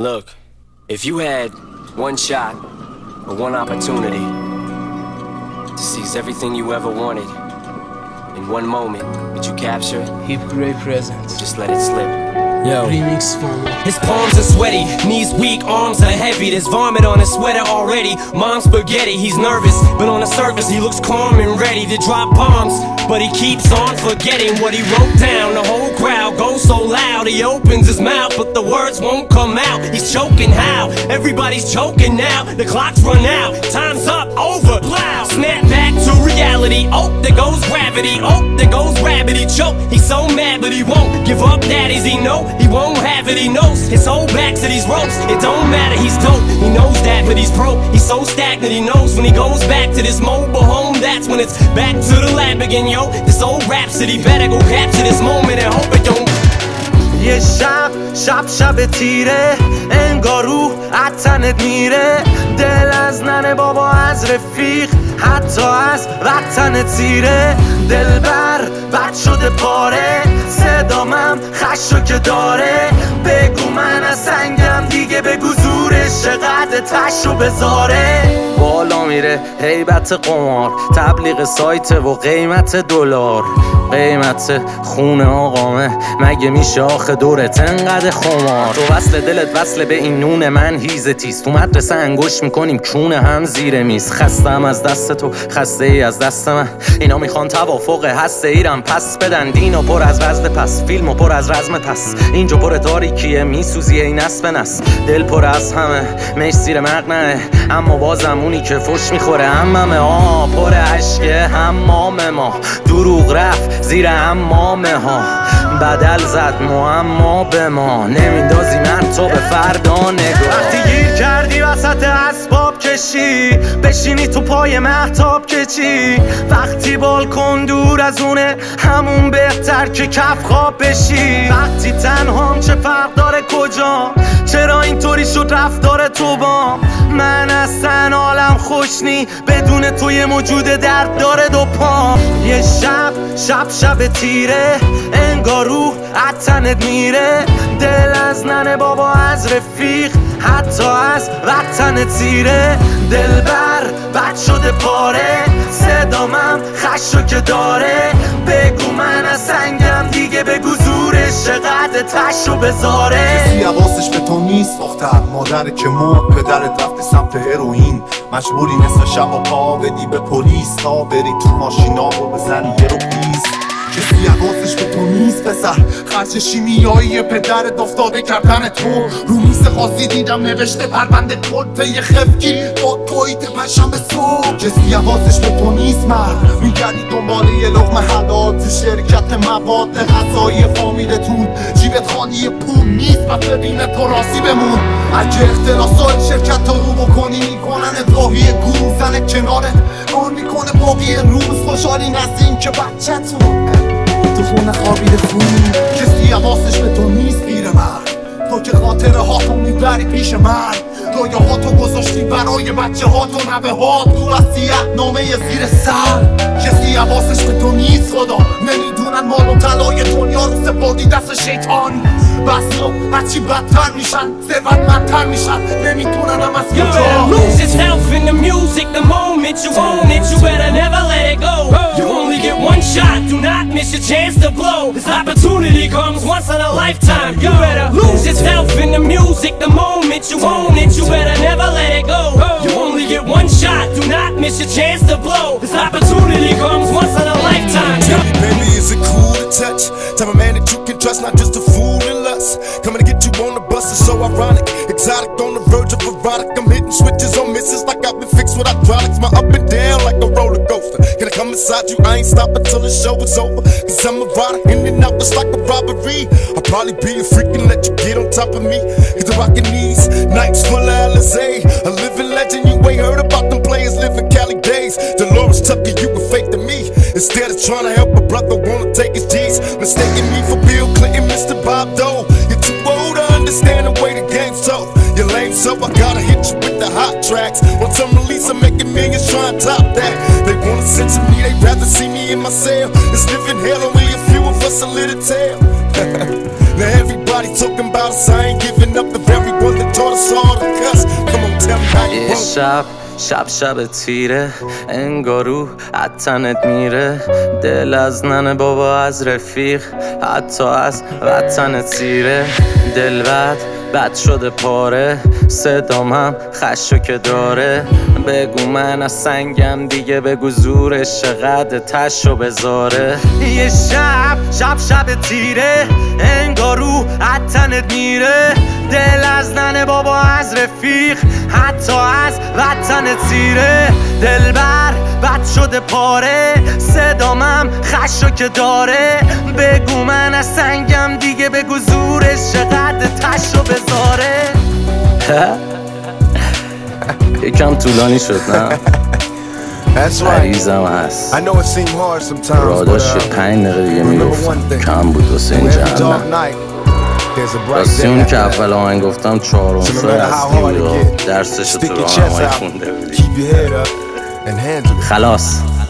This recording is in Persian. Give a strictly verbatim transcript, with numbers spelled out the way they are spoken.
Look, if you had one shot or one opportunity to seize everything you ever wanted in one moment, would you capture it? Hip great present. Or just let it slip? Yo. Remix for His palms are sweaty, knees weak, arms are heavy. There's vomit on his sweater already. Mom's spaghetti, he's nervous, but on the surface he looks calm and ready to drop bombs. But he keeps on forgetting what he wrote down. The whole crowd goes so loud, he opens his mouth, but the words won't come out. He's choking how? Everybody's choking now. The clock's run out, time's up, over, loud. Snap back to reality, oh, there goes gravity. Oh, there goes rabbit, he choke. He's so mad, but he won't give up, that is he know. He won't have it, he knows his whole back to these ropes. It don't matter, he's dope, he knows that, but he's broke. He's so stagnant, he knows when he goes back to this mobile home, that's when it's back to the lab again, yo. This old rhapsody better go capture this moment and hope it don't. یه شب شب شب تیره انگار روح از تنت میره دل از ننه بابا از رفیق حتی از وطن تیره دلبر بد شده پاره صدامم خشو که داره بگو من از سنگم دیگه بگو زورش چقدر تشو بذاره بالا میره هیبت قمار تبلیغ سایت و قیمت دلار قیمت خونه آقامه مگه میشه آخه دورت انقدر خمار تو وصل دلت وصل به این نون من هیزه تیز تو مدرسه انگوش میکنیم کونه هم زیر میز خستم از دست تو خسته ای از دست من اینا میخوان توافق هسته ایرم پس بدن دینو پر از وزد پس فیلمو پر از رزم پس اینجا پر تاریکیه میسوزی این نصف نس دل پر از همه مش زیر مقنعه اما بازم اونی که فش میخوره هممه آه پر عشقه حمام ما دروغ رفت زیر حمامه ها بدل زد معما به ما نمیندازی من تو به فردا نگاه وقتی گیر کردی وسط اسباب کشی بشینی تو پای مهتاب که چی وقتی بالکن دور از اونه همون بهتر که کف خواب بشی وقتی تنهام چه فرق داره کجا چرا اینطوری شد رفتار تو با من اصلا حالم خوش نی بدون تو یه موجود درد داره دو پا یه شب شب شب تیره انگار روح از تنت میره دل از ننه بابا از رفیق حتی از وطن تیره دلبر بد شده پاره صدامم خشو که داره بگو من از سنگم دیگه بگو زورش چقدر تشو بذاره کسی حواسش به تو نیست دختر مادر که مرد پدرت رفت سمت هروئین مجبوری نصف شب و پا بدی به پلیس تا بری تو ماشینا و بزنی یه رو پیس کسی حواسش به تو نیست پسر خرچ شیمیایی پدرت افتاده کردن تو رو میز خاصی دیدم نوشته پرونده کلته یه خفگی با تویت پشنبه صبح کسی حواسش به تو نیست مرد میگردی دنبال یه لقمه حلال تو شرکت مواد غذایی فامیلتون جیبت خالی پول نیست و ببینه تو راضی بمون اگه اختلاسای شرکت رو بکنی میکنن ادراهی گروه زنه کنارت کار میکنه باقی روز خوشحالی نزدین که بچه‌تون تو خونه خوابیده فون کسی حواسش به تو نیست پیر مرد تو که خاطره هاتو میبری پیش من رویا هاتو گذاشتی برای بچه هاتو نوه هات تو وصیت نامه زیر سر کسی حواسش به تو نیست خدا نمیدونن مال و طلای دنیا رو سپردی دست شیطان بس رو هرچی بدتر میشن ثروتمندتر میشن نمیدونن هم از کجا Lose yourself in the music the moment you own it you better never let it go you only get one shot do not miss your chance to blow this opportunity comes once in a lifetime you better lose yourself in the music the moment you own it you better never let it go you only get one shot do not miss your chance to blow this opportunity comes once in a lifetime Tell me baby is it cool to touch tell a man that you can trust not just a fool in lust coming to get you on the bus is so ironic exotic on the verge of erotic I'm hitting switches on misses like I've been fixed with hydraulics my up and down like a roller coaster can I come inside you I ain't stopping till the show is over cause I'm a rider in and out just like a robbery I'll probably be a freak and let you get on top of me cause I'm rocking these nights full of Alizé a living legend you ain't heard about them players living Cali days Dolores Tucker you were fake to me instead of trying to help a brother wanna take his G's mistaking me for Bill Clinton Mister Bob Dole you're too old to understand the way the game's told you're lame so I gotta hit you with the hot tracks once I'm released I'm making millions trying to top that they wanna censor me they'd rather see me in my cell it's living hell only a few of us a little tale now everybody talking about us I ain't giving up the very one that یه شب شب شب تیره انگارو عطنت میره دل از ننه بابا از رفیق حتی از وطنت سیره دل بد بد شده پاره صدام هم خشو که داره بگو من از سنگم دیگه بگو زورش چقدر تشو بذاره یه شب شب شب تیره انگارو عطنت میره دل از ننه بابا از رفیق حتی از وطنت سیره دل بر بد شده پاره صدامم خشو که داره بگو من از سنگم دیگه بگو زورش چقدر تشو بذاره یکم طولانی شد نه؟ عریضم هست راداش پنج دقیقه دیگه میگفتم کم بود واسه این جهنم راستی اون که اول آهنگ گفتم چهار عنصر اصلی بود درسش تو راهنمایی خونده بودی خلاص